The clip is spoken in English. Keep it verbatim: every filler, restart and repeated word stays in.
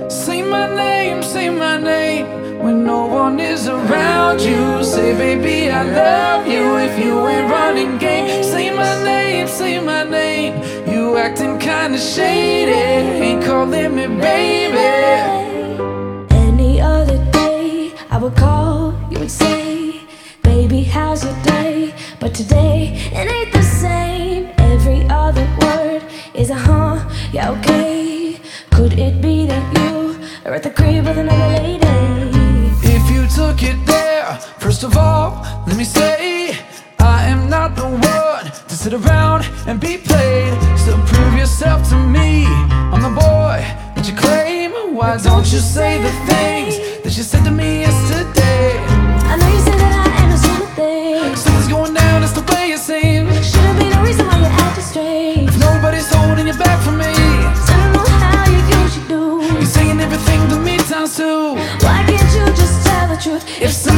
Say my name, say my name when no one is around you. Say baby I love you if you ain't running game. Say my name, say my name. You acting kinda shady, ain't calling me baby. Any other day I would call, you would say, baby how's your day? But today it ain't the same. Every other word is a huh, yeah okay. Could it be that you are at the crib with another lady? If you took it there, first of all, let me say I am not the one to sit around and be played. So prove yourself to me, I'm the boy that you claim. Why don't you say the things that you said to me yesterday? I know you say that I am a sort of thing. Something's going down, it's the way it seems. Should've been a reason why you acted strange. If nobody's holding you back from me, I don't know how you usually do. you're saying everything to me times two. Why can't you just tell the truth? If